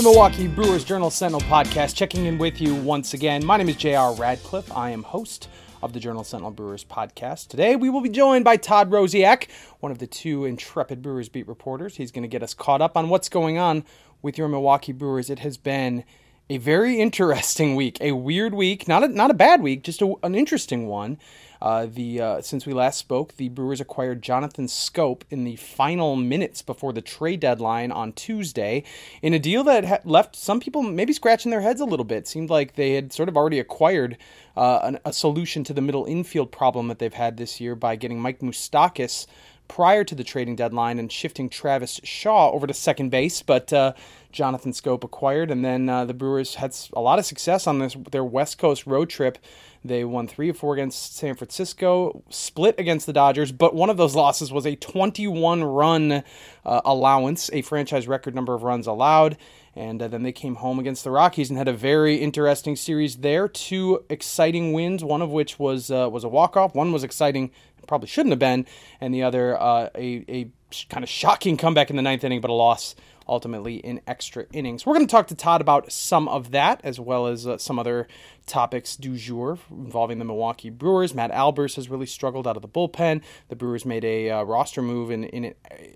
The Milwaukee Brewers Journal Sentinel podcast, checking in with you once again. My name is J.R. Radcliffe. I am host of the Journal Sentinel Brewers podcast. Today we will be joined by Todd Rosiak, one of the two intrepid Brewers beat reporters. He's going to get us caught up on what's going on with your Milwaukee Brewers. It has been a very interesting week, a weird week, not a bad week, just an interesting one. Since we last spoke, the Brewers acquired Jonathan Schoop in the final minutes before the trade deadline on Tuesday in a deal that left some people maybe scratching their heads a little bit. Seemed like they had sort of already acquired a solution to the middle infield problem that they've had this year by getting Mike Moustakas prior to the trading deadline and shifting Travis Shaw over to second base, but Jonathan Schoop acquired, and then the Brewers had a lot of success on their West Coast road trip. They won 3 of 4 against San Francisco, split against the Dodgers, but one of those losses was a 21-run allowance, a franchise record number of runs allowed. And then they came home against the Rockies and had a very interesting series there. 2 exciting wins, one of which was a walk-off. One was exciting, probably shouldn't have been, and the other a kind of shocking comeback in the 9th inning, but a loss ultimately in extra innings. We're going to talk to Todd about some of that, as well as some other topics du jour involving the Milwaukee Brewers. Matt Albers has really struggled out of the bullpen. The Brewers made a roster move in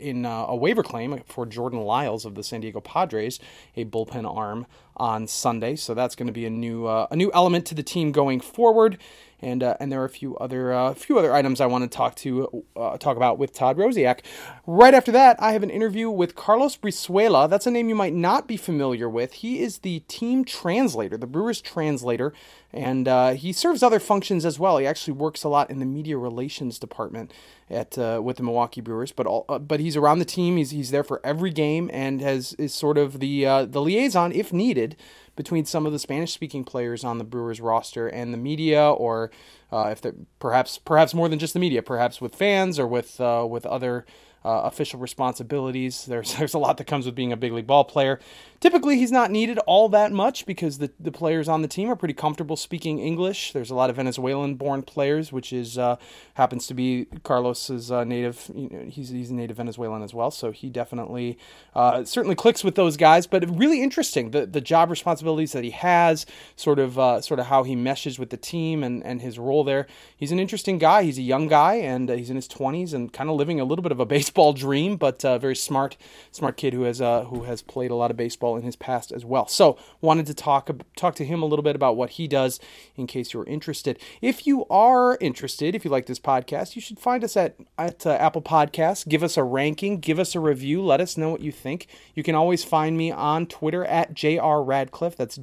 a waiver claim for Jordan Lyles of the San Diego Padres, a bullpen arm, on Sunday. So that's going to be a new element to the team going forward. And there are a few other items I want to talk about with Todd Rosiak. Right after that, I have an interview with Carlos Brizuela. That's a name you might not be familiar with. He is the team translator, the Brewers translator, and he serves other functions as well. He actually works a lot in the media relations department with the Milwaukee Brewers, but he's around the team. He's there for every game and is sort of the liaison if needed between some of the Spanish-speaking players on the Brewers roster and the media, or if they're perhaps more than just the media, perhaps with fans or with other official responsibilities. There's a lot that comes with being a big league ball player. Typically, he's not needed all that much because the players on the team are pretty comfortable speaking English. There's a lot of Venezuelan-born players, which happens to be Carlos's native. He's a native Venezuelan as well, so he definitely certainly clicks with those guys. But really interesting, the job responsibilities that he has, sort of how he meshes with the team and his role there. He's an interesting guy. He's a young guy, and he's in his 20s and kind of living a little bit of a baseball dream, but very smart kid who has played a lot of baseball in his past as well. So wanted to talk to him a little bit about what he does in case you're interested. If you are interested, if you like this podcast, you should find us at Apple Podcasts. Give us a ranking, give us a review, let us know what you think. You can always find me on Twitter at JR Radcliffe. That's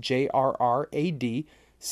JRRAD.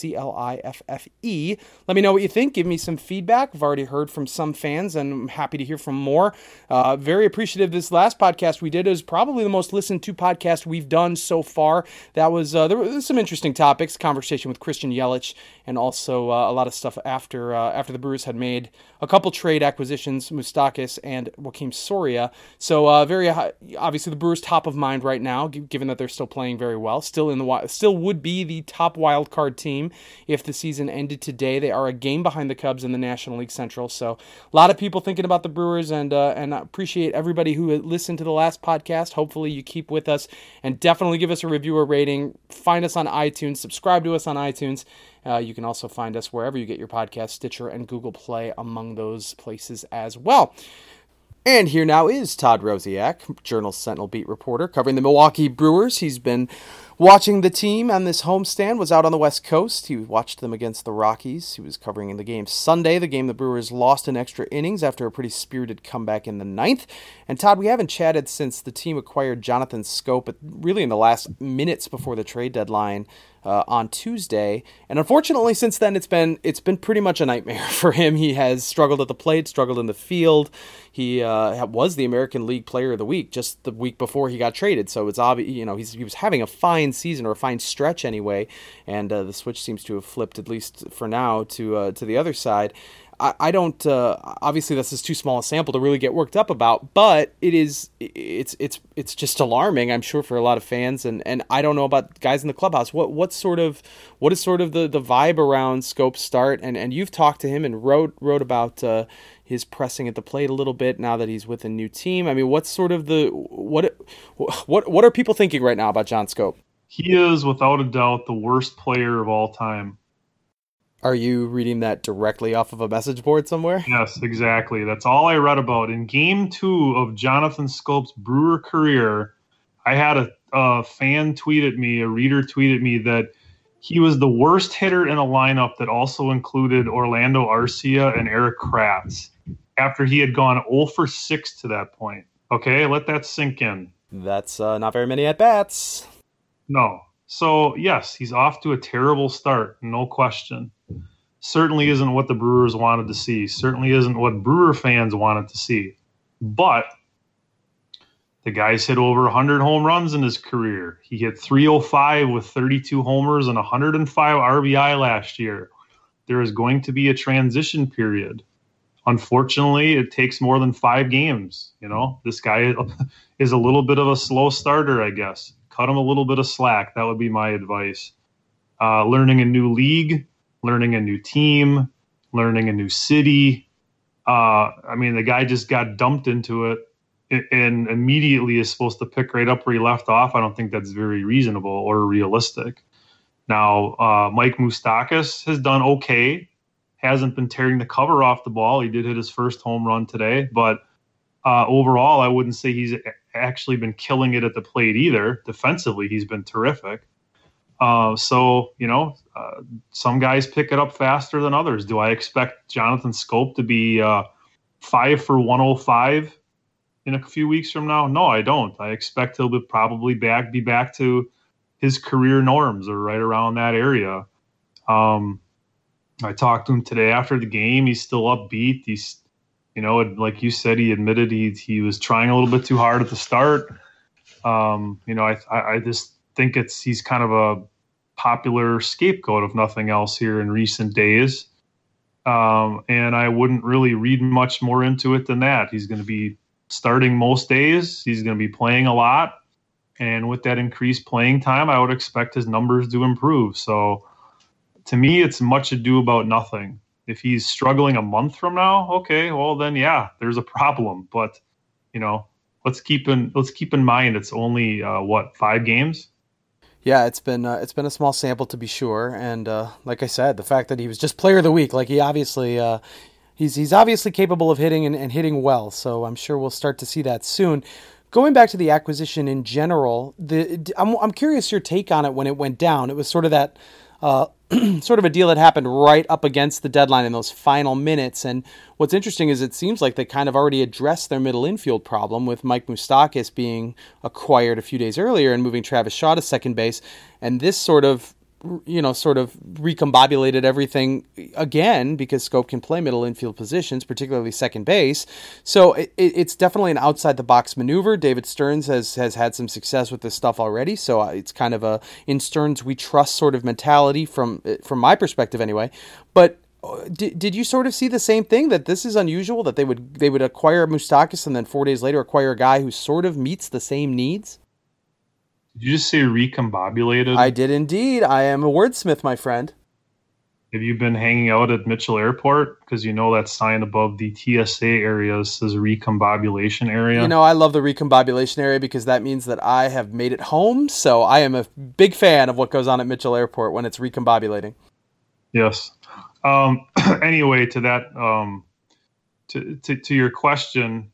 CLIFFE. Let me know what you think. Give me some feedback. I've already heard from some fans, and I'm happy to hear from more. Very appreciative. This last podcast we did is probably the most listened to podcast we've done so far. That was there were some interesting topics. Conversation with Christian Yelich, and also a lot of stuff after the Brewers had made a couple trade acquisitions, Moustakas and Joakim Soria. So very obviously the Brewers top of mind right now, given that they're still playing very well. Still would be the top wild card team if the season ended today. They are a game behind the Cubs in the National League Central. So a lot of people thinking about the Brewers, and I appreciate everybody who listened to the last podcast. Hopefully you keep with us, and definitely give us a review or rating. Find us on iTunes. Subscribe to us on iTunes. You can also find us wherever you get your podcast, Stitcher and Google Play, among those places as well. And here now is Todd Rosiak, Journal Sentinel beat reporter, covering the Milwaukee Brewers. He's been watching the team on this homestand, was out on the West Coast. He watched them against the Rockies. He was covering the game Sunday, the game the Brewers lost in extra innings after a pretty spirited comeback in the 9th. And Todd, we haven't chatted since the team acquired Jonathan Schoop, really in the last minutes before the trade deadline on Tuesday. And unfortunately, since then, it's been pretty much a nightmare for him. He has struggled at the plate, struggled in the field. He was the American League Player of the Week just the week before he got traded. So it's obvious, he was having a fine season, or a fine stretch anyway. And the switch seems to have flipped, at least for now, to the other side. I don't obviously this is too small a sample to really get worked up about, but it's just alarming, I'm sure, for a lot of fans, and I don't know about guys in the clubhouse. What is sort of the vibe around Schoop's start, and you've talked to him and wrote about his pressing at the plate a little bit now that he's with a new team. I mean, what's sort of what are people thinking right now about John Schoop? He is without a doubt the worst player of all time. Are you reading that directly off of a message board somewhere? Yes, exactly. That's all I read about. In Game 2 of Jonathan Schoop's Brewer career, I had a fan tweet at me, a reader tweet at me, that he was the worst hitter in a lineup that also included Orlando Arcia and Erik Kratz after he had gone 0 for 6 to that point. Okay, let that sink in. That's not very many at-bats. No. So, yes, he's off to a terrible start, no question. Certainly isn't what the Brewers wanted to see. Certainly isn't what Brewer fans wanted to see. But the guy's hit over 100 home runs in his career. He hit 305 with 32 homers and 105 RBI last year. There is going to be a transition period. Unfortunately, it takes more than 5 games. You know, this guy is a little bit of a slow starter, I guess. Cut him a little bit of slack. That would be my advice. Learning a new league, learning a new team, learning a new city. I mean, the guy just got dumped into it and immediately is supposed to pick right up where he left off. I don't think that's very reasonable or realistic. Now, Mike Moustakas has done okay. Hasn't been tearing the cover off the ball. He did hit his first home run today, but overall, I wouldn't say he's actually been killing it at the plate either. Defensively, he's been terrific. So, you know, some guys pick it up faster than others. Do I expect Jonathan Schoop to be 5 for 105 in a few weeks from now? No, I don't. I expect he'll probably be back to his career norms or right around that area. I talked to him today after the game. He's still upbeat. He's, you know, like you said, he admitted he was trying a little bit too hard at the start. You know, I just think he's kind of a popular scapegoat, if nothing else, here in recent days. And I wouldn't really read much more into it than that. He's going to be starting most days. He's going to be playing a lot. And with that increased playing time, I would expect his numbers to improve. So to me, it's much ado about nothing. If he's struggling a month from now, okay, well then, yeah, there's a problem. But, you know, let's keep in mind it's only 5 games. Yeah, it's been a small sample to be sure, and like I said, the fact that he was just Player of the Week, like he obviously he's obviously capable of hitting and hitting well. So I'm sure we'll start to see that soon. Going back to the acquisition in general, I'm curious your take on it when it went down. It was sort of that. Sort of a deal that happened right up against the deadline in those final minutes. And what's interesting is it seems like they kind of already addressed their middle infield problem with Mike Moustakas being acquired a few days earlier and moving Travis Shaw to second base. And this sort of recombobulated everything again because Schoop can play middle infield positions, particularly second base. So it's definitely an outside the box maneuver. David Stearns has had some success with this stuff already. So it's kind of a in Stearns we trust sort of mentality from my perspective anyway. But did you sort of see the same thing, that this is unusual, that they would acquire Moustakas and then 4 days later acquire a guy who sort of meets the same needs? Did you just say recombobulated? I did indeed. I am a wordsmith, my friend. Have you been hanging out at Mitchell Airport? Because you know that sign above the TSA area says recombobulation area. You know, I love the recombobulation area because that means that I have made it home. So I am a big fan of what goes on at Mitchell Airport when it's recombobulating. Yes. Anyway, to that, to your question,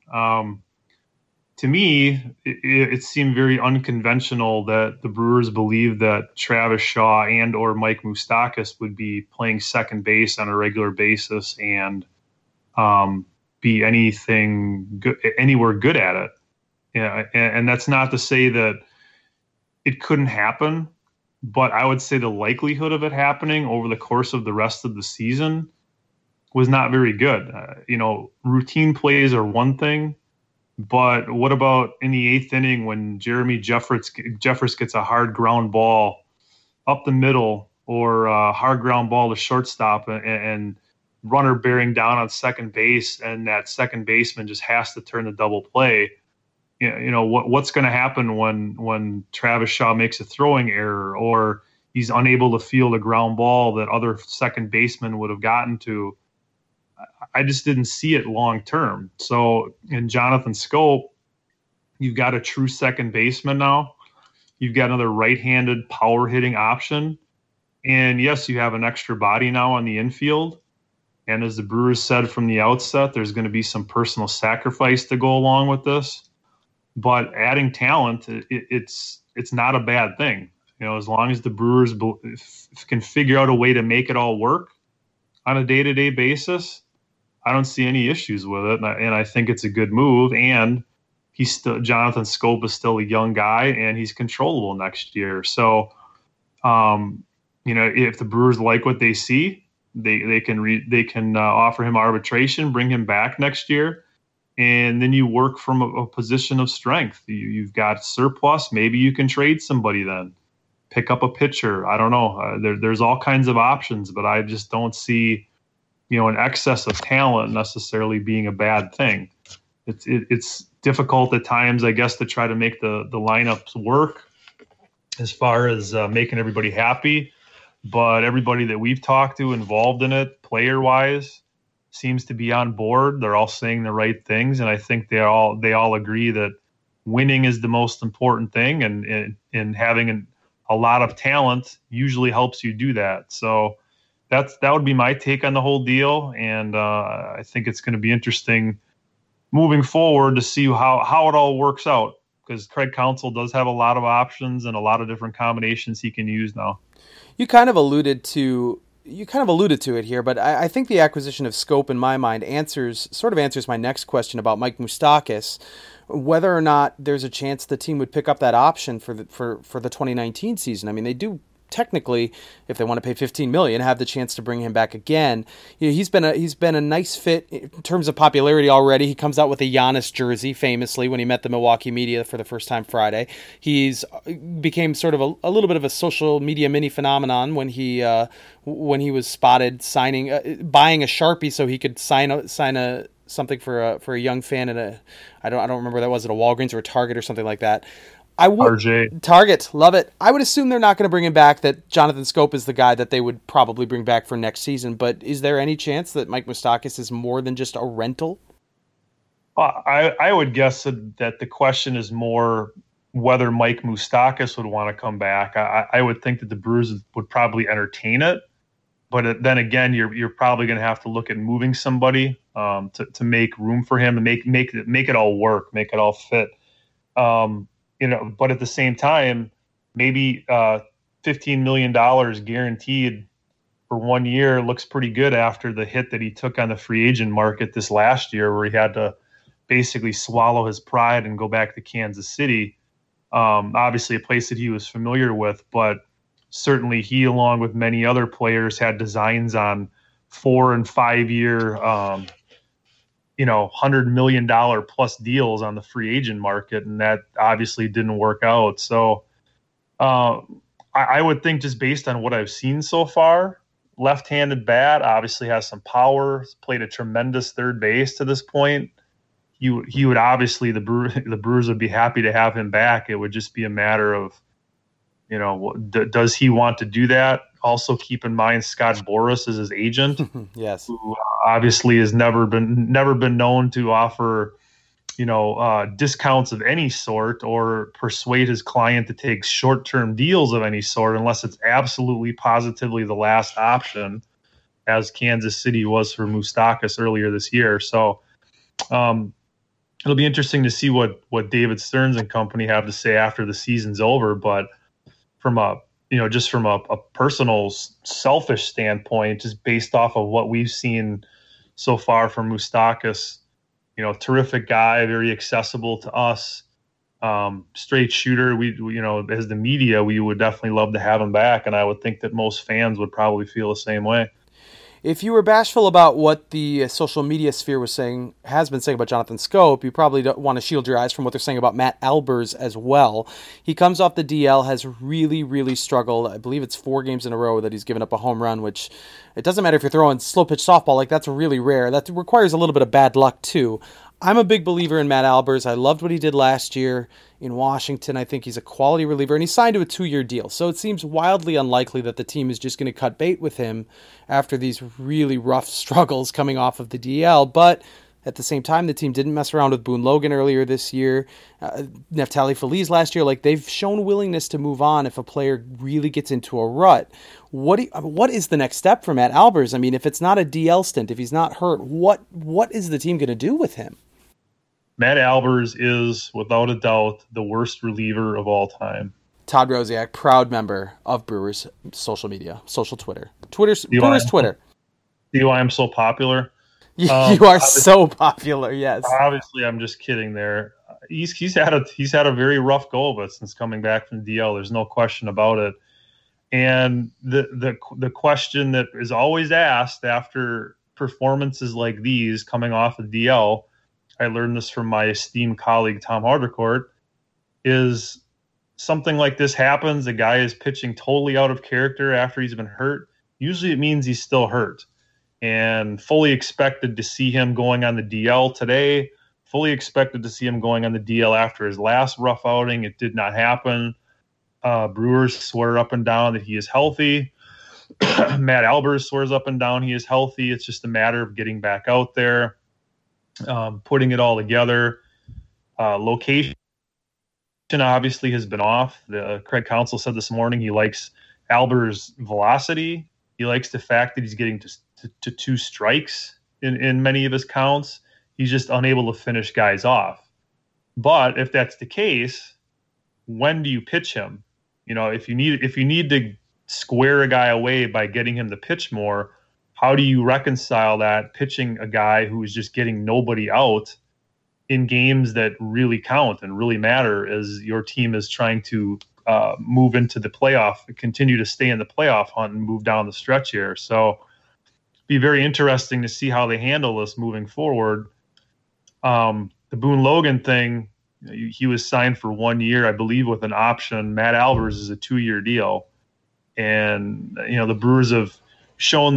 to me, it seemed very unconventional that the Brewers believed that Travis Shaw and or Mike Moustakas would be playing second base on a regular basis and be anywhere good at it. Yeah, and that's not to say that it couldn't happen, but I would say the likelihood of it happening over the course of the rest of the season was not very good. Routine plays are one thing. But what about in the 8th inning when Jeremy Jeffress gets a hard ground ball up the middle or a hard ground ball to shortstop and runner bearing down on second base and that second baseman just has to turn the double play. What's going to happen when Travis Shaw makes a throwing error or he's unable to field a ground ball that other second basemen would have gotten to? I just didn't see it long term. So in Jonathan Schoop, you've got a true second baseman now. You've got another right-handed power hitting option. And yes, you have an extra body now on the infield. And as the Brewers said from the outset, there's going to be some personal sacrifice to go along with this. But adding talent, it's not a bad thing. As long as the Brewers can figure out a way to make it all work on a day-to-day basis, I don't see any issues with it. And I think it's a good move. And Jonathan Schoop is still a young guy, and he's controllable next year. So, if the Brewers like what they see, they can offer him arbitration, bring him back next year. And then you work from a position of strength. You've got surplus. Maybe you can trade somebody then. Pick up a pitcher. I don't know. There's all kinds of options, but I just don't see, an excess of talent necessarily being a bad thing. It's difficult at times, I guess, to try to make the lineups work as far as making everybody happy. But everybody that we've talked to involved in it, player-wise, seems to be on board. They're all saying the right things, and I think they all agree that winning is the most important thing, and having a lot of talent usually helps you do that. So that would be my take on the whole deal, and I think it's going to be interesting moving forward to see how it all works out, because Craig Counsell does have a lot of options and a lot of different combinations he can use now. You kind of alluded to it here, but I think the acquisition of Schoop, in my mind, answers my next question about Mike Moustakas, whether or not there's a chance the team would pick up that option for the 2019 season. I mean, they do technically, if they want to pay $15 million, have the chance to bring him back again. He's been a nice fit in terms of popularity already. He comes out with a Giannis jersey famously when he met the Milwaukee media for the first time Friday. He's became sort of a little bit of a social media mini phenomenon when he was spotted buying a Sharpie so he could sign something for a young fan at I don't remember what that was, at a Walgreens or a Target or something like that. Target, love it. I would assume they're not going to bring him back, that Jonathan Schoop is the guy that they would probably bring back for next season. But is there any chance that Mike Moustakas is more than just a rental? I would guess that the question is more whether Mike Moustakas would want to come back. I would think that the Brewers would probably entertain it. But then again, you're probably going to have to look at moving somebody to make room for him and make it all work, make it all fit. But at the same time, maybe $15 million guaranteed for 1 year looks pretty good after the hit that he took on the free agent market this last year, where he had to basically swallow his pride and go back to Kansas City. Obviously a place that he was familiar with, but certainly he, along with many other players, had designs on 4 and 5 year $100 million plus deals on the free agent market, and that obviously didn't work out. So I would think, just based on what I've seen so far, left-handed bat, obviously has some power, played a tremendous third base to this point. He would obviously, the Brewers would be happy to have him back. It would just be a matter of, does he want to do that? Also, keep in mind Scott Boras is his agent. Yes, who obviously has never been known to offer, discounts of any sort or persuade his client to take short-term deals of any sort, unless it's absolutely positively the last option, as Kansas City was for Moustakas earlier this year. So it'll be interesting to see what David Stearns and company have to say after the season's over. But from a personal selfish standpoint, just based off of what we've seen so far from Moustakas, terrific guy, very accessible to us, straight shooter. We as the media, we would definitely love to have him back. And I would think that most fans would probably feel the same way. if you were bashful about what the social media sphere has been saying about Jonathan Schoop, you probably don't want to shield your eyes from what they're saying about Matt Albers as well. He comes off the DL, has really, really struggled. I believe it's 4 games in a row that he's given up a home run, which it doesn't matter if you're throwing slow pitch softball, like that's really rare. That requires a little bit of bad luck too. I'm a big believer in Matt Albers. I loved what he did last year in Washington. I think he's a quality reliever, and he signed to a 2-year deal. So it seems wildly unlikely that the team is just going to cut bait with him after these really rough struggles coming off of the DL. But at the same time, the team didn't mess around with Boone Logan earlier this year. Neftali Feliz last year. Like, they've shown willingness to move on if a player really gets into a rut. What is the next step for Matt Albers? I mean, if it's not a DL stint, if he's not hurt, what is the team going to do with him? Matt Albers is, without a doubt, the worst reliever of all time. Todd Rosiak, proud member of Brewers social media, social Twitter. Brewers Twitter. See why I'm so popular? You are so popular, yes. Obviously, I'm just kidding there. He's had a very rough go of it since coming back from DL. There's no question about it. And the question that is always asked after performances like these coming off of DL, I learned this from my esteemed colleague Tom Hardercourt, is something like this happens, a guy is pitching totally out of character after he's been hurt. Usually it means he's still hurt. And fully expected to see him going on the DL today, fully expected to see him going on the DL after his last rough outing. It did not happen. Brewers swear up and down that he is healthy. Matt Albers swears up and down he is healthy. It's just a matter of getting back out there. Putting it all together. Location obviously has been off. Craig Counsell said this morning he likes Albers' velocity. He likes the fact that he's getting to 2 strikes in many of his counts. He's just unable to finish guys off. But if that's the case, when do you pitch him? You know, if you need to square a guy away by getting him to pitch more, how do you reconcile that pitching a guy who is just getting nobody out in games that really count and really matter as your team is trying to move into the playoff, continue to stay in the playoff hunt and move down the stretch here? So be very interesting to see how they handle this moving forward. The Boone Logan thing, he was signed for 1 year, I believe, with an option. Matt Albers is a 2-year deal. And, the Brewers have shown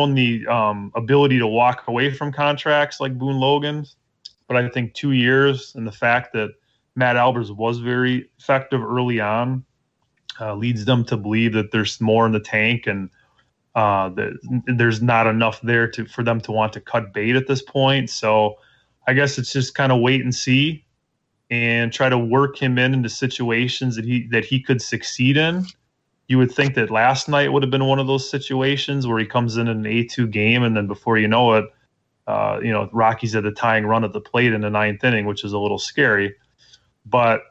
the ability to walk away from contracts like Boone Logan's, but I think 2 years and the fact that Matt Albers was very effective early on leads them to believe that there's more in the tank and that there's not enough there for them to want to cut bait at this point. So I guess it's just kind of wait and see and try to work him into situations that he could succeed in. You would think that last night would have been one of those situations where he comes in an A2 game, and then before you know it, Rockies had the tying run at the plate in the 9th inning, which is a little scary. But,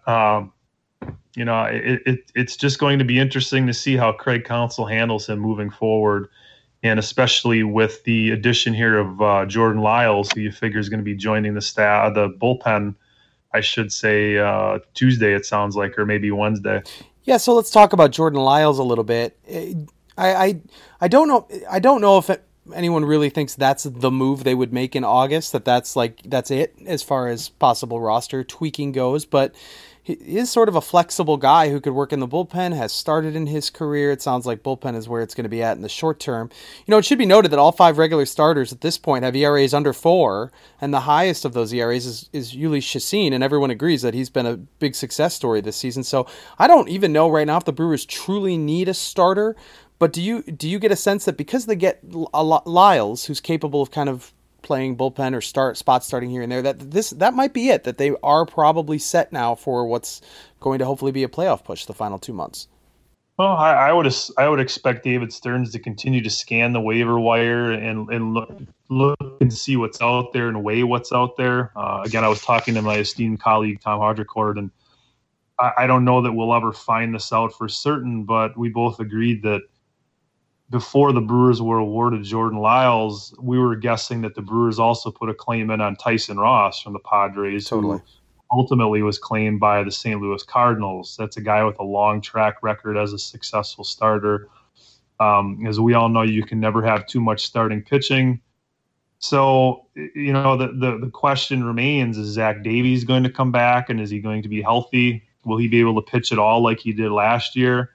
it's just going to be interesting to see how Craig Counsell handles him moving forward, and especially with the addition here of Jordan Lyles, who you figure is going to be joining the bullpen, I should say, Tuesday, it sounds like, or maybe Wednesday. Yeah, so let's talk about Jordan Lyles a little bit. I don't know if anyone really thinks that's the move they would make in August, that's it as far as possible roster tweaking goes, but he is sort of a flexible guy who could work in the bullpen, has started in his career. It sounds like bullpen is where it's going to be at in the short term. It should be noted that all 5 regular starters at this point have ERAs under 4, and the highest of those ERAs is Jhoulys Chacin, and everyone agrees that he's been a big success story this season. So I don't even know right now if the Brewers truly need a starter, but do you get a sense that because they get Lyles, who's capable of kind of playing bullpen or spot starting here and there, that might be it, that they are probably set now for what's going to hopefully be a playoff push the final 2 months? Well, I would expect David Stearns to continue to scan the waiver wire and look and see what's out there and weigh what's out there. Again, I was talking to my esteemed colleague Tom Hardercourt, and I don't know that we'll ever find this out for certain, but we both agreed that before the Brewers were awarded Jordan Lyles, we were guessing that the Brewers also put a claim in on Tyson Ross from the Padres, totally, who ultimately was claimed by the St. Louis Cardinals. That's a guy with a long track record as a successful starter. As we all know, you can never have too much starting pitching. So, the question remains, is Zach Davies going to come back, and is he going to be healthy? Will he be able to pitch at all like he did last year?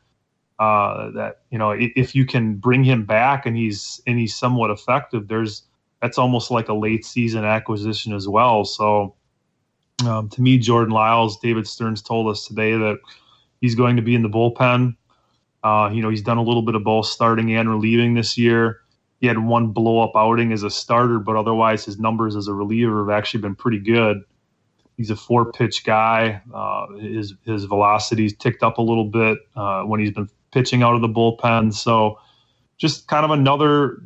If you can bring him back and he's somewhat effective, that's almost like a late season acquisition as well. So to me, Jordan Lyles, David Stearns told us today that he's going to be in the bullpen. He's done a little bit of both starting and relieving this year. He had one blow-up outing as a starter, but otherwise his numbers as a reliever have actually been pretty good. He's a 4-pitch guy. His velocity's ticked up a little bit when he's been pitching out of the bullpen. So just kind of another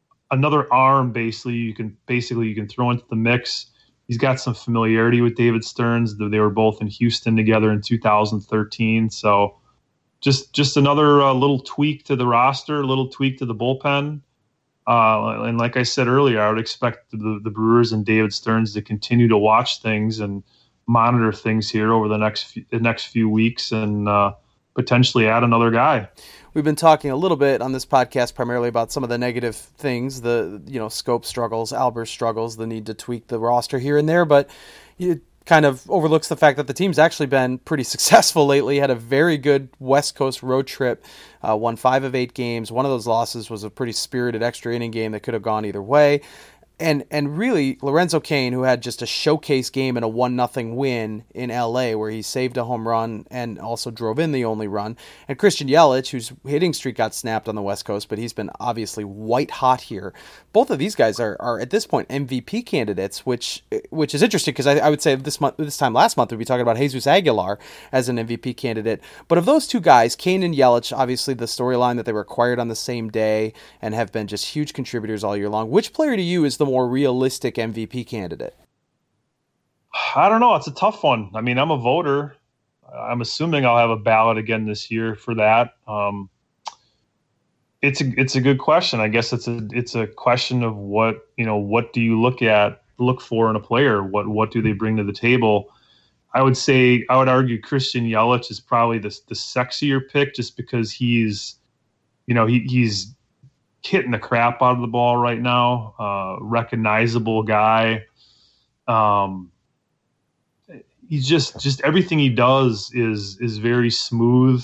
arm basically you can throw into the mix. He's got some familiarity with David Stearns. They were both in Houston together in 2013. So just another little tweak to the roster, a little tweak to the bullpen. And like I said earlier, I would expect the Brewers and David Stearns to continue to watch things and monitor things here over the next few weeks and potentially add another guy. We've been talking a little bit on this podcast primarily about some of the negative things, the Scope struggles, Albers struggles, the need to tweak the roster here and there, but it kind of overlooks the fact that the team's actually been pretty successful lately. Had a very good West Coast road trip, won 5 of 8 games. One of those losses was a pretty spirited extra inning game that could have gone either way. And really, Lorenzo Cain, who had just a showcase game and a 1-0 win in LA where he saved a home run and also drove in the only run. And Christian Yelich, whose hitting streak got snapped on the West Coast, but he's been obviously white hot here. Both of these guys are at this point MVP candidates, which is interesting because I would say this time last month we'd be talking about Jesus Aguilar as an MVP candidate. But of those two guys, Cain and Yelich, obviously the storyline that they were acquired on the same day and have been just huge contributors all year long. Which player to you is the more realistic MVP candidate? I don't know. It's a tough one. I mean, I'm a voter. I'm assuming I'll have a ballot again this year for that. It's a good question. I guess it's a question of what do you look for in a player? What do they bring to the table? I would argue Christian Yelich is probably the sexier pick just because he's hitting the crap out of the ball right now. Recognizable guy. He's just everything he does is very smooth.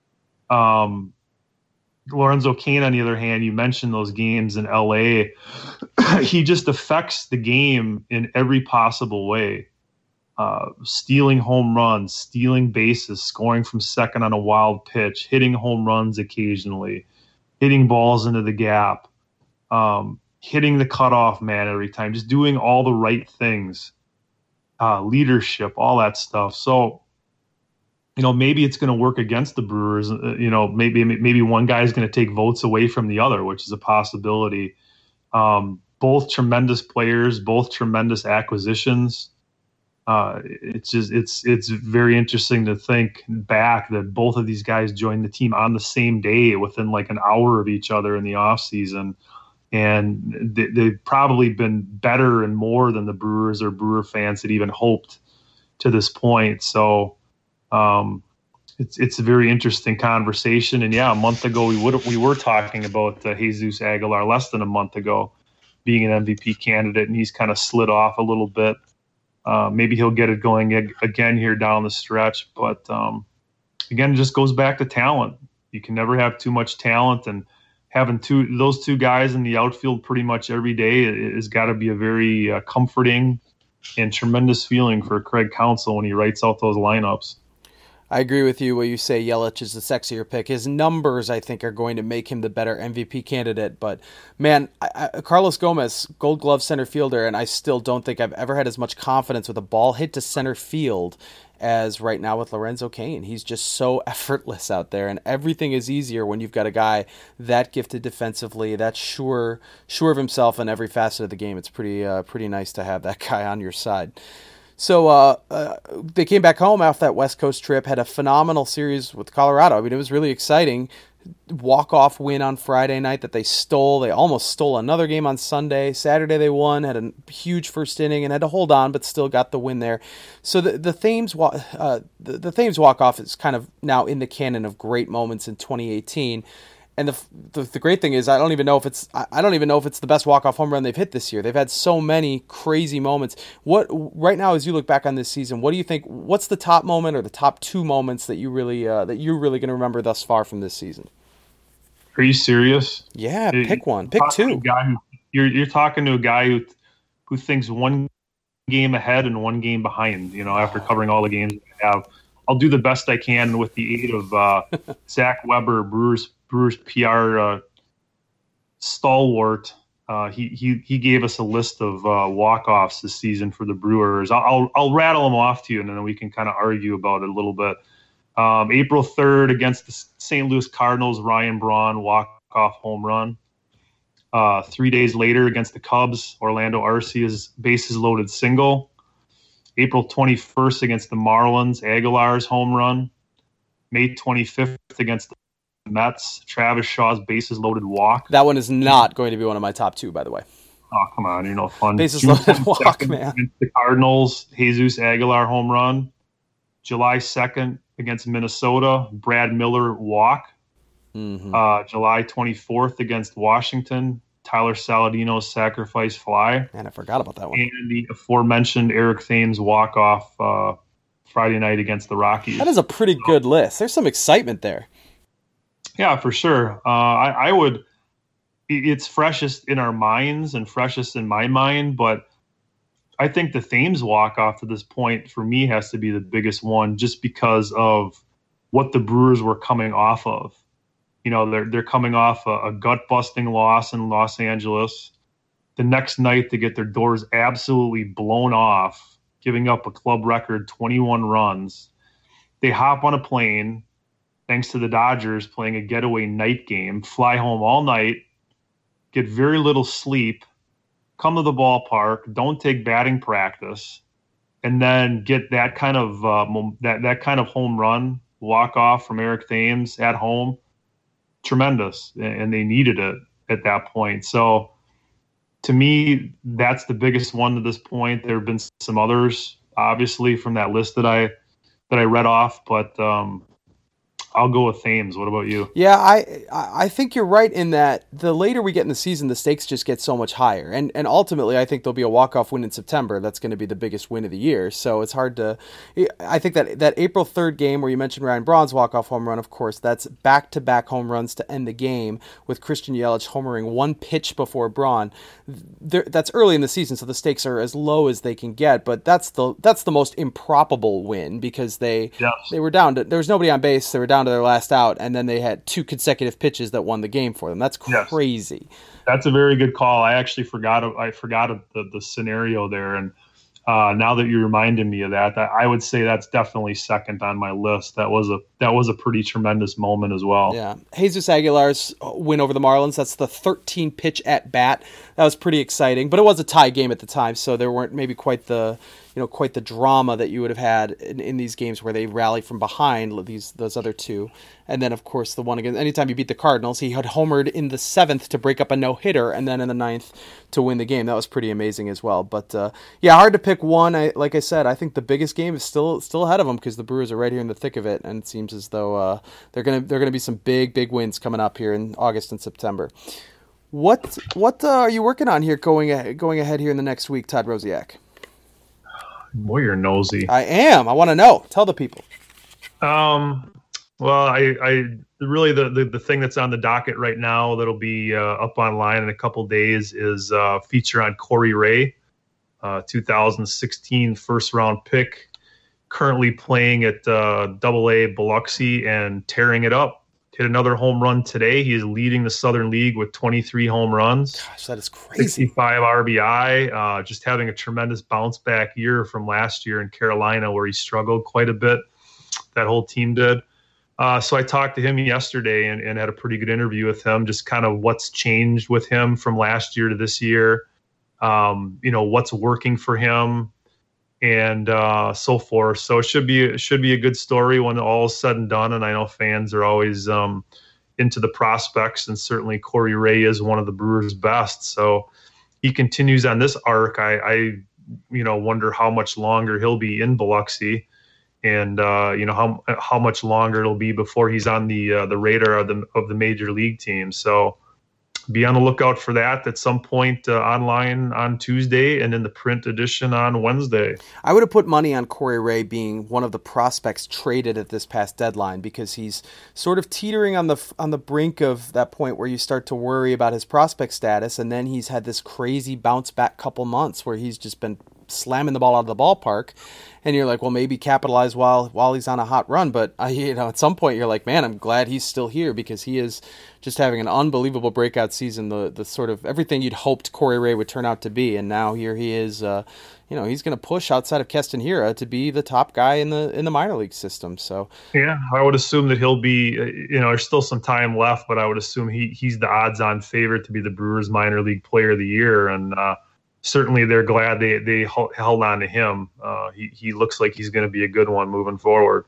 Lorenzo Cain, on the other hand, you mentioned those games in LA. He just affects the game in every possible way. Stealing home runs, stealing bases, scoring from second on a wild pitch, hitting home runs occasionally, hitting balls into the gap, hitting the cutoff man every time, just doing all the right things, leadership, all that stuff. So, maybe it's going to work against the Brewers. Maybe one guy is going to take votes away from the other, which is a possibility. Both tremendous players, both tremendous acquisitions. It's very interesting to think back that both of these guys joined the team on the same day within like an hour of each other in the offseason. And they've probably been better and more than the Brewers or Brewer fans had even hoped to this point. So it's a very interesting conversation. And yeah, a month ago we were talking about Jesus Aguilar less than a month ago being an MVP candidate, and he's kind of slid off a little bit. Maybe he'll get it going again here down the stretch. But again, it just goes back to talent. You can never have too much talent, and having those two guys in the outfield pretty much every day has got to be a very comforting and tremendous feeling for Craig Counsell when he writes out those lineups. I agree with you when you say Yelich is the sexier pick. His numbers, I think, are going to make him the better MVP candidate. But, man, Carlos Gomez, Gold Glove center fielder, and I still don't think I've ever had as much confidence with a ball hit to center field as right now with Lorenzo Cain. He's just so effortless out there, and everything is easier when you've got a guy that gifted defensively, that's sure of himself in every facet of the game. It's pretty nice to have that guy on your side. So they came back home off that West Coast trip, had a phenomenal series with Colorado. I mean, it was really exciting. Walk-off win on Friday night that they stole. They almost stole another game on Sunday. Saturday they won, had a huge first inning, and had to hold on, but still got the win there. So the Thames walk-off is kind of now in the canon of great moments in 2018. And the great thing is, I don't even know if it's the best walk-off home run they've hit this year. They've had so many crazy moments. What right now, as you look back on this season, what do you think? What's the top moment or the top two moments that you're really going to remember thus far from this season? Are you serious? Yeah, pick one. Pick two. You're talking to a guy who thinks one game ahead and one game behind. After covering all the games I have, I'll do the best I can with the aid of Zach Weber, Brewers PR stalwart. He gave us a list of walk-offs this season for the Brewers. I'll rattle them off to you, and then we can kind of argue about it a little bit. April 3rd against the St. Louis Cardinals, Ryan Braun walk-off home run. 3 days later against the Cubs, Orlando Arcia's bases loaded single. April 21st against the Marlins, Aguilar's home run. May 25th against the Mets, Travis Shaw's bases loaded walk. That one is not going to be one of my top two, by the way. Oh, come on, you're no fun. Bases loaded walk, man. Against the Cardinals, Jesus Aguilar home run. July 2nd against Minnesota, Brad Miller walk. Mm-hmm. July 24th against Washington, Tyler Saladino's sacrifice fly. Man, I forgot about that one. And the aforementioned Eric Thames walk-off Friday night against the Rockies. That is a pretty good list. There's some excitement there. Yeah, for sure. I would. It's freshest in our minds and freshest in my mind, but I think the Thames walk-off to this point for me has to be the biggest one, just because of what the Brewers were coming off of. They're coming off a gut-busting loss in Los Angeles. The next night, they get their doors absolutely blown off, giving up a club record 21 runs. They hop on a plane, thanks to the Dodgers playing a getaway night game, fly home all night, get very little sleep, come to the ballpark, don't take batting practice, and then get that kind of that kind of home run walk-off from Eric Thames at home. Tremendous, and they needed it at that point. So to me, that's the biggest one to this point. There have been some others, obviously, from that list that I read off, but I'll go with Thames. What about you? Yeah, I think you're right in that the later we get in the season, the stakes just get so much higher. And ultimately, I think there'll be a walk-off win in September. That's going to be the biggest win of the year. So it's hard to – I think that April 3rd game where you mentioned Ryan Braun's walk-off home run, of course, that's back-to-back home runs to end the game with Christian Yelich homering one pitch before Braun. That's early in the season, so the stakes are as low as they can get. But that's the most improbable win because they were down to – there was nobody on base. They were down to their last out, and then they had two consecutive pitches that won the game for them. That's crazy. Yes. That's a very good call. I actually forgot the scenario there, and now that you reminded me of that, I would say that's definitely second on my list. That was a pretty tremendous moment as well. Yeah, Jesus Aguilar's win over the Marlins. That's the 13 pitch at bat. That was pretty exciting, but it was a tie game at the time, so there weren't maybe quite the drama that you would have had in these games where they rally from behind those other two. And then, of course, the one against, anytime you beat the Cardinals, he had homered in the 7th to break up a no-hitter, and then in the 9th to win the game. That was pretty amazing as well. But, hard to pick one. Like I said, I think the biggest game is still ahead of them because the Brewers are right here in the thick of it, and it seems as though they're gonna be some big wins coming up here in August and September. What are you working on here going ahead here in the next week, Todd Rosiak? Boy, you're nosy. I am. I want to know. Tell the people. Well, I really the thing that's on the docket right now that'll be up online in a couple days is a feature on Corey Ray, 2016 first round pick, currently playing at Double-A Biloxi and tearing it up. Hit another home run today. He is leading the Southern League with 23 home runs. Gosh, that is crazy. 65 RBI, just having a tremendous bounce back year from last year in Carolina where he struggled quite a bit. That whole team did. So I talked to him yesterday and had a pretty good interview with him, just kind of what's changed with him from last year to this year, what's working for him, and so forth. So it should be a good story when all is said and done. And I know fans are always into the prospects, and certainly Corey Ray is one of the Brewers' best. So he continues on this arc. I wonder how much longer he'll be in Biloxi. and how much longer it'll be before he's on the radar of the major league team. So be on the lookout for that at some point online on Tuesday and in the print edition on Wednesday. I would have put money on Corey Ray being one of the prospects traded at this past deadline, because he's sort of teetering on the brink of that point where you start to worry about his prospect status, and then he's had this crazy bounce back couple months where he's just been slamming the ball out of the ballpark, and you're like, well, maybe capitalize while he's on a hot run. But at some point you're like, man, I'm glad he's still here, because he is just having an unbelievable breakout season, the sort of everything you'd hoped Corey Ray would turn out to be. And now here he is, he's going to push outside of Keston Hiura to be the top guy in the minor league system. So yeah, I would assume that he'll be, there's still some time left, but I would assume he's the odds-on favorite to be the Brewers minor league player of the year. And certainly they're glad they held on to him. He looks like he's going to be a good one moving forward.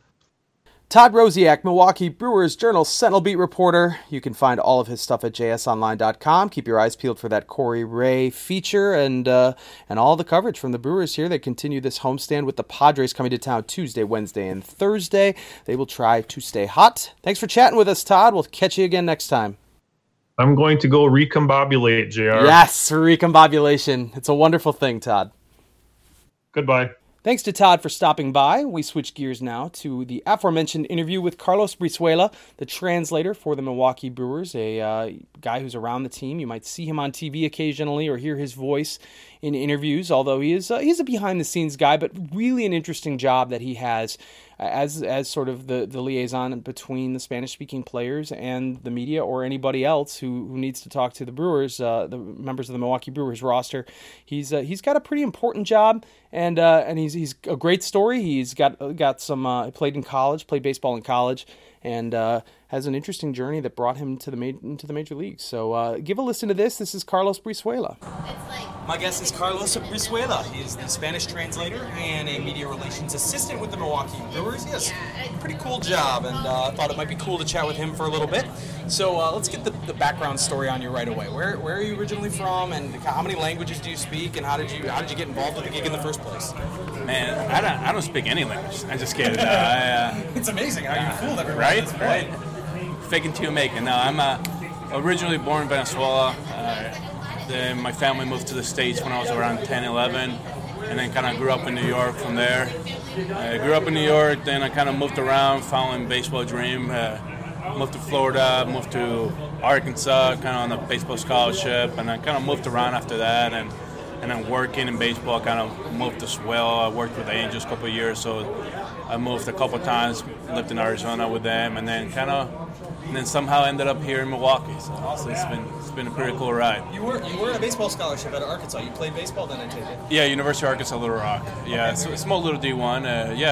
Todd Rosiak, Milwaukee Brewers Journal Sentinel beat reporter. You can find all of his stuff at jsonline.com. Keep your eyes peeled for that Corey Ray feature and all the coverage from the Brewers here. They continue this homestand with the Padres coming to town Tuesday, Wednesday, and Thursday. They will try to stay hot. Thanks for chatting with us, Todd. We'll catch you again next time. I'm going to go recombobulate, JR. Yes, recombobulation. It's a wonderful thing, Todd. Goodbye. Thanks to Todd for stopping by. We switch gears now to the aforementioned interview with Carlos Brizuela, the translator for the Milwaukee Brewers, a guy who's around the team. You might see him on TV occasionally or hear his voice in interviews, although he's a behind-the-scenes guy, but really an interesting job that he has as sort of the liaison between the Spanish-speaking players and the media or anybody else who needs to talk to the Brewers, the members of the Milwaukee Brewers roster. He's got a pretty important job, and he's a great story. He's got some played baseball in college, and has an interesting journey that brought him into the major leagues. So give a listen to this. This is Carlos Brizuela. My guest is Carlos Brizuela. He is the Spanish translator and a media relations assistant with the Milwaukee Brewers. He has a pretty cool job, and I thought it might be cool to chat with him for a little bit. So let's get the background story on you right away. Where are you originally from, and how many languages do you speak, and how did you get involved with the gig in the first place? Man, I don't speak any language. I'm just kidding. It's amazing how you fooled everybody. Right. Fake it till you make it. No, I'm originally born in Venezuela. Then my family moved to the States when I was around 10, 11, and then kind of grew up in New York from there. I grew up in New York, then I kind of moved around, following baseball dream. Moved to Florida, moved to Arkansas, kind of on a baseball scholarship, and I kind of moved around after that, and then working in baseball, kind of moved as well. I worked with the Angels a couple of years, so I moved a couple of times, lived in Arizona with them, and then somehow ended up here in Milwaukee. So it's been a pretty cool ride. You were in a baseball scholarship at Arkansas. You played baseball then, I take it? Yeah, University of Arkansas Little Rock. Yeah, it's a small little D1.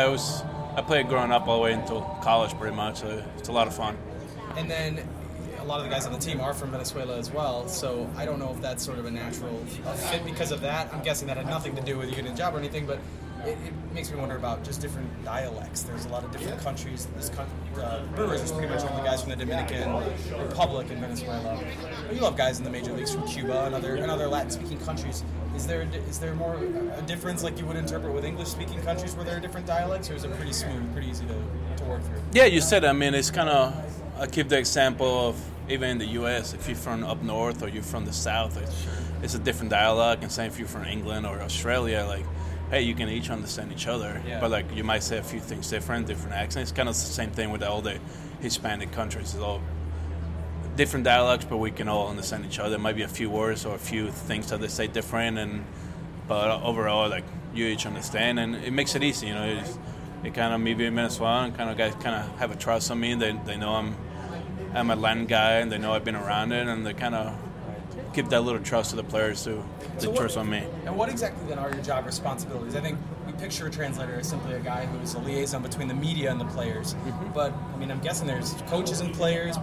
I played growing up all the way until college pretty much. It's a lot of fun. And then a lot of the guys on the team are from Venezuela as well, so I don't know if that's sort of a natural fit because of that. I'm guessing that had nothing to do with you getting a job or anything, but it makes me wonder about just different dialects. There's a lot of different countries. Brewers is pretty much only guys from the Dominican Republic and Venezuela. But you have guys in the major leagues from Cuba and other Latin-speaking countries. Is there more a difference like you would interpret with English-speaking countries where there are different dialects, or is it pretty smooth, pretty easy to work through? Yeah, you said. I mean, it's kind of. I keep the example of even in the U.S. If you're from up north or you're from the south, it's a different dialect. And same if you're from England or Australia, like. Hey, you can each understand each other, but like you might say a few things different accents. It's kind of the same thing with all the Hispanic countries. It's all different dialects, but we can all understand each other. There might be a few words or a few things that they say different, but overall, like you each understand, and it makes it easy. It kind of me being Venezuelan, kind of guys kind of have a trust on me. They know I'm a Latin guy, and they know I've been around it, and they kind of give that little trust to the players to trust on me. And what exactly then are your job responsibilities? I think we picture a translator as simply a guy who's a liaison between the media and the players. Mm-hmm. But I mean, I'm guessing there's coaches and players.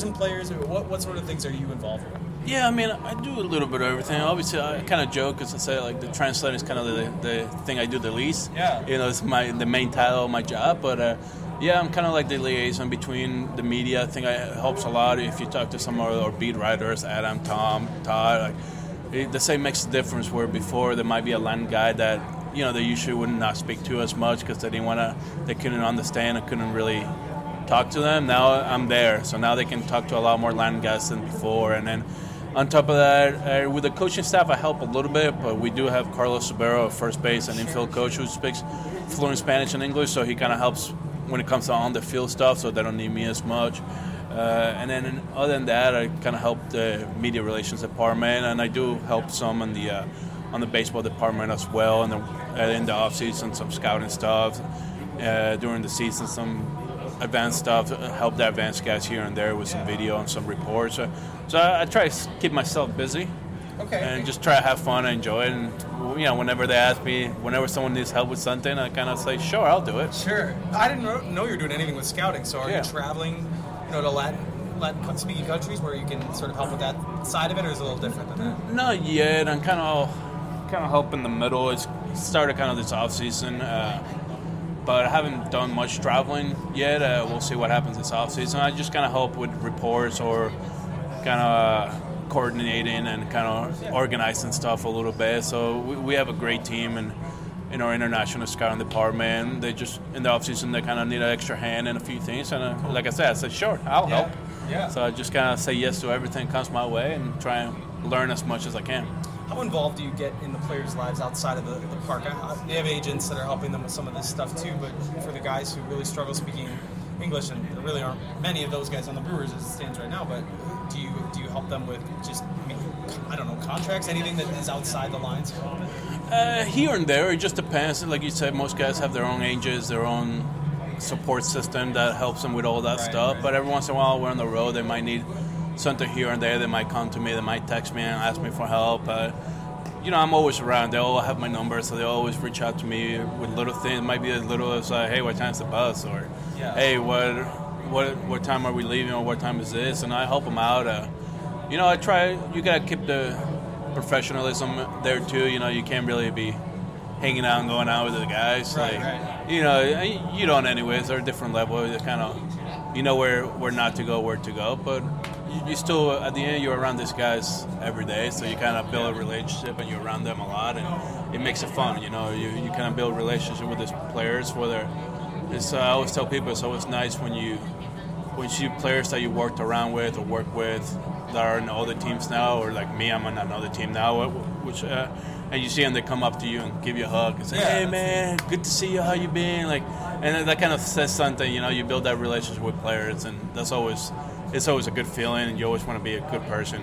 What sort of things are you involved with? Yeah, I mean, I do a little bit of everything. Obviously, I kind of joke because I say like the translator is kind of the thing I do the least. Yeah. It's the main title of my job, but. Yeah, I'm kind of like the liaison between the media. I think it helps a lot if you talk to some of our beat writers, Adam, Tom, Todd. Like, the same makes a difference where before there might be a Latin guy that they usually would not speak to us much because they couldn't understand and couldn't really talk to them. Now I'm there, so now they can talk to a lot more Latin guys than before. And then on top of that, with the coaching staff, I help a little bit, but we do have Carlos Subero, a first base and infield coach, who speaks fluent Spanish and English, so he kind of helps when it comes to on-the-field stuff, so they don't need me as much. And then other than that, I kind of help the media relations department, and I do help some on the baseball department as well, and in the off-season, some scouting stuff. During the season, some advanced stuff, help the advanced guys here and there with some video and some reports. So I try to keep myself busy. Okay. And just try to have fun and enjoy it. And, whenever they ask me, whenever someone needs help with something, I kind of say, sure, I'll do it. Sure. I didn't know you were doing anything with scouting, so are you traveling to Latin-speaking countries where you can sort of help with that side of it, or is it a little different than that? Not yet. I'm kind of help in the middle. It's started kind of this off-season, but I haven't done much traveling yet. We'll see what happens this off-season. I just kind of help with reports or kind of coordinating and kind of organizing stuff a little bit. So we have a great team in our international scouting department. They just, in the off-season, they kind of need an extra hand in a few things. And like I said, sure, I'll help. Yeah. So I just kind of say yes to everything that comes my way and try and learn as much as I can. How involved do you get in the players' lives outside of the park? They have agents that are helping them with some of this stuff too, but for the guys who really struggle speaking English, and there really aren't many of those guys on the Brewers as it stands right now, but do you help them with just, contracts, anything that is outside the lines? Here and there, it just depends. Like you said, most guys have their own agents, their own support system that helps them with all that stuff. Right. But every once in a while, we're on the road, they might need something here and there. They might come to me, they might text me and ask me for help. I'm always around. They all have my number, so they always reach out to me with little things. It might be as little as, hey, what time's the bus? Or, hey, what time are we leaving? Or what time is this? And I help them out. I try. You got to keep the professionalism there, too. You can't really be hanging out and going out with the guys. Right. You don't anyways. They're a different level. They kind of, where not to go, where to go. But you still, at the end, you're around these guys every day, so you kind of build a relationship and you're around them a lot, and it makes it fun. You kind of build a relationship with these players. Whether it's, I always tell people, it's always nice when you see players that you worked around with or work with that are in other teams now, or like me, I'm on another team now, and you see them, they come up to you and give you a hug and say, hey man, good to see you, how you been? And that kind of says something. You build that relationship with players, and it's always a good feeling, and you always want to be a good person.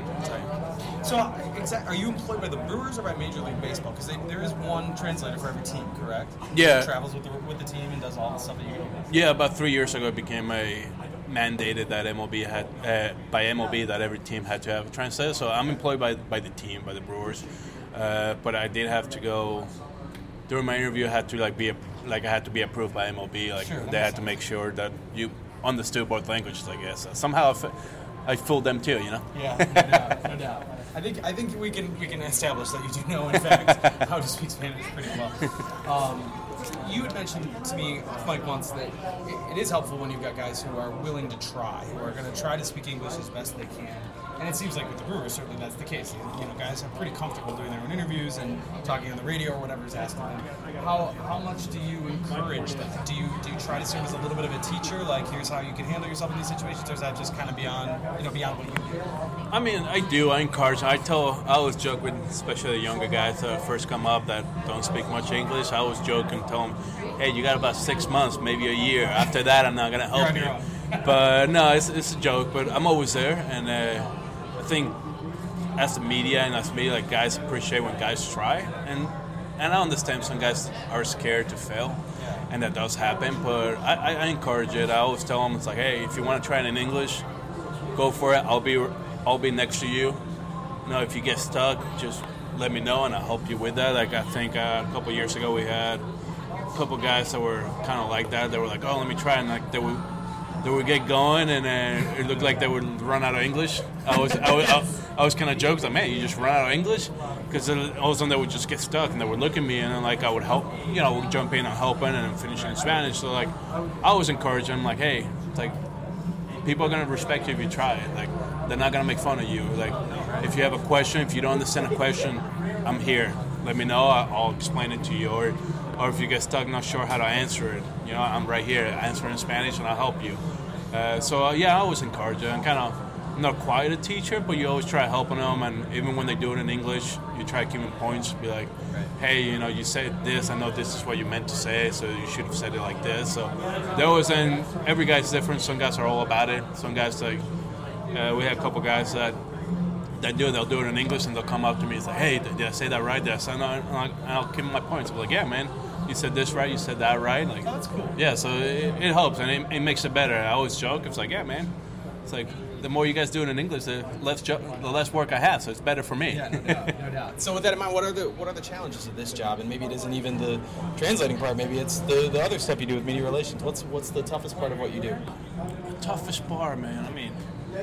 So, are you employed by the Brewers or by Major League Baseball? Because there is one translator for every team, correct? Yeah. Who travels with the team and does all the stuff that you do. Yeah, about 3 years ago, it became mandated that MLB had by MLB that every team had to have a translator. So I'm employed by the team, by the Brewers, but I did have to go during my interview. I had to I had to be approved by MLB. Sure, they had to make sure that you understood both languages. I guess somehow I fooled them too. Yeah, no doubt. I think we can establish that you do know, in fact, how to speak Spanish pretty well. You had mentioned to me, Mike, once that it is helpful when you've got guys who are willing to try, who are going to try to speak English as best they can. And it seems like with the Brewers, certainly that's the case. Guys are pretty comfortable doing their own interviews and talking on the radio or whatever is asked of them. How much do you encourage that? Do you try to serve as a little bit of a teacher? Like, here's how you can handle yourself in these situations, or is that just kind of beyond what you do? I mean, I do. I encourage. I always joke with, especially the younger guys that first come up that don't speak much English. I always joke and tell them, hey, you got about 6 months, maybe a year. After that, I'm not going to help you. But no, it's a joke. But I'm always there, and I think as the media and as me, guys appreciate when guys try, and I understand some guys are scared to fail, and that does happen. But I encourage it. I always tell them, it's like, hey, if you want to try it in English, go for it. I'll be next to you. If you get stuck, just let me know, and I'll help you with that. I think a couple years ago we had a couple guys that were kind of like that. They were like, oh, let me try, and they would get going, and it looked like they would run out of English. I was kind of joking, like, man, you just run out of English? Because all of a sudden they would just get stuck, and they would look at me, and then I would help, jump in and help in and finish in Spanish. So I always encourage them, hey, people are gonna respect you if you try it. They're not gonna make fun of you. If you have a question, if you don't understand a question, I'm here. let me know. I'll explain it to you. Or if you get stuck, not sure how to answer it, I'm right here. Answer in Spanish, and I'll help you. I always encourage it. I'm not quite a teacher, but you always try helping them. And even when they do it in English, you try to give them points. Be like, hey, you said this. I know this is what you meant to say, so you should have said it like this. So there was, and every guy's different. Some guys are all about it. Some guys we had a couple guys that they'll do it in English, and they'll come up to me and say, hey, did I say that right? Did I say that? And I'll give them my points. I'm like, yeah, man, you said this right, you said that right. Like, that's cool. Yeah, so it helps, and it makes it better. I always joke, it's like, yeah, man, it's like the more you guys do it in English, the less work I have, so it's better for me. Yeah, no doubt. So with that in mind, what are the challenges of this job? And maybe it isn't even the translating part. Maybe it's the other stuff you do with media relations. What's the toughest part of what you do? Toughest part, man. I mean,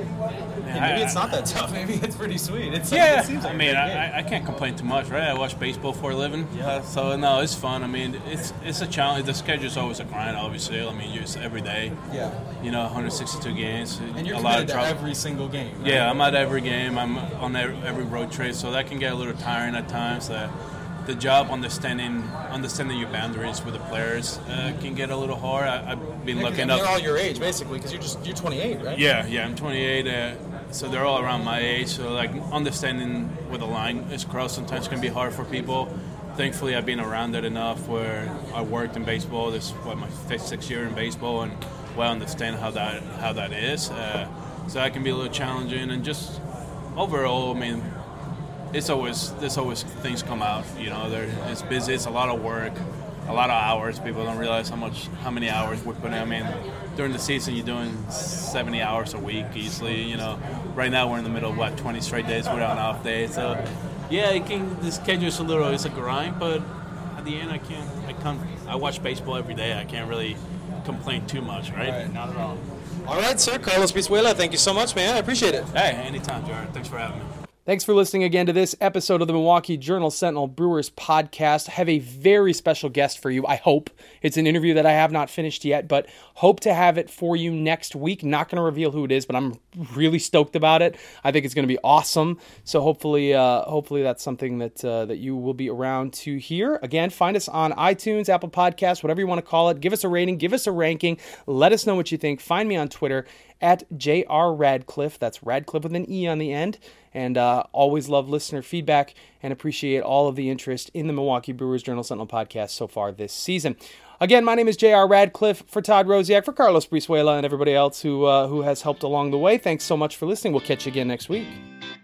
maybe it's not that tough. Maybe it's pretty sweet. It seems like I can't complain too much, right? I watch baseball for a living, so no, it's fun. I mean, it's a challenge. The schedule's always a grind, obviously. I mean, just every day. Yeah. 162 games. And you're committed to every single game. Right? Yeah, I'm at every game. I'm on every road trip, so that can get a little tiring at times. The job understanding your boundaries with the players can get a little hard. I've been looking up. They're all your age, basically, because you're 28, right? Yeah, I'm 28. So they're all around my age. So understanding where the line is crossed sometimes can be hard for people. Thankfully, I've been around it enough where I worked in baseball. This is my 5th, 6th year in baseball, and I understand how that is. So that can be a little challenging, and just overall, I mean, there's always things come out. It's busy. It's a lot of work, a lot of hours. People don't realize how many hours we put in. I mean, during the season, you're doing 70 hours a week easily. Right now we're in the middle of 20 straight days without an off day. So, yeah, the schedule's it's a grind, but at the end, I watch baseball every day. I can't really complain too much, right? Right, not at all. All right, sir, Carlos Brizuela, thank you so much, man. I appreciate it. Hey, anytime, Jared. Thanks for having me. Thanks for listening again to this episode of the Milwaukee Journal-Sentinel Brewers podcast. I have a very special guest for you, I hope. It's an interview that I have not finished yet, but hope to have it for you next week. Not going to reveal who it is, but I'm really stoked about it. I think it's going to be awesome. So hopefully that's something that you will be around to hear. Again, find us on iTunes, Apple Podcasts, whatever you want to call it. Give us a rating, give us a ranking. Let us know what you think. Find me on Twitter at JR Radcliffe. That's Radcliffe with an E on the end. And always love listener feedback and appreciate all of the interest in the Milwaukee Brewers Journal-Sentinel podcast so far this season. Again, my name is JR Radcliffe. For Todd Rosiak, for Carlos Brizuela, and everybody else who has helped along the way, thanks so much for listening. We'll catch you again next week.